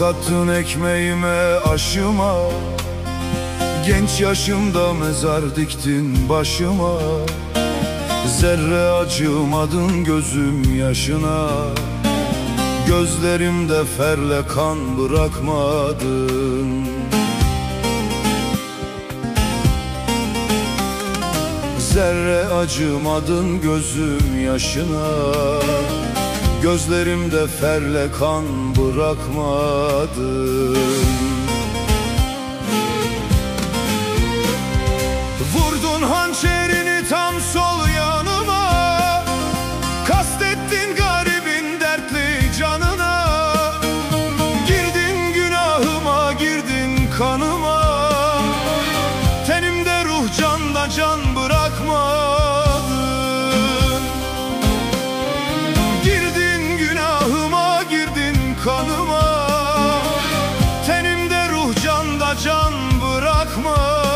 kattın ekmeğime, aşıma. Genç yaşımda mezar diktin başıma. Zerre acımadın gözüm yaşına. Gözlerimde ferle kan bırakmadın. Zerre acımadın gözüm yaşına. Gözlerimde ferle kan bırakmadın. Vurdun hançerini tam sol yanıma. Kastettin garibin dertli canına. Girdin günahıma, girdin kanıma. Tenimde ruh, canda can bırakmadın. Girdin günahıma, girdin kanıma. Tenimde ruh, canda can bırakmadın.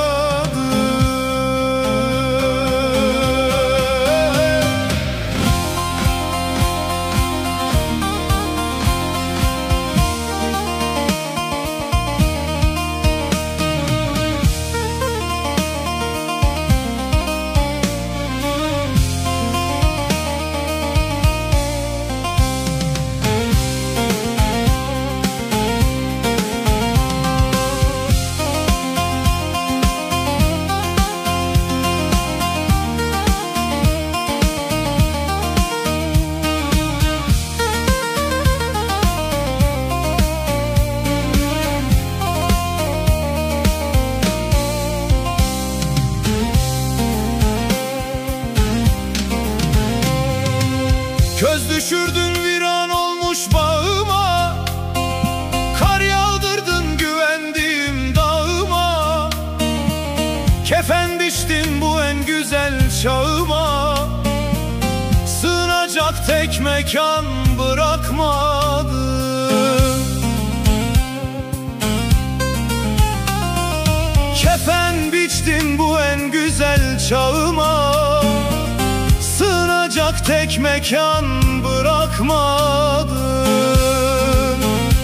Köz düşürdün viran olmuş bağıma. Kar yağdırdın güvendiğim dağıma. Kefen biçtin bu en güzel çağıma. Sığınacak tek mekan bırakmadın. Kefen biçtin bu en güzel çağıma. Sığınacak tek mekan bırakmadın.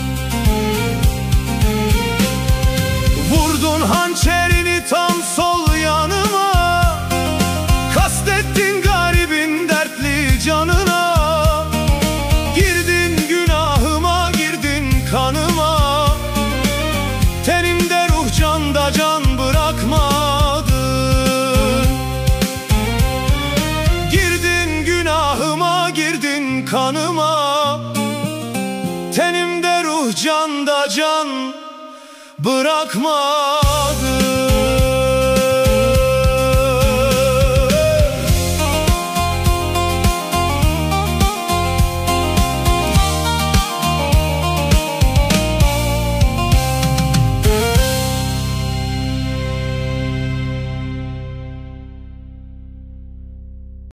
Vurdun hançerini tam sol yanıma. Kastettin garibin dertli canına. Girdin günahıma, girdin kanıma. Tenimde ruh, canda can bırakmadın. Girdin kanıma. Tenimde ruh, canda can bırakmadın.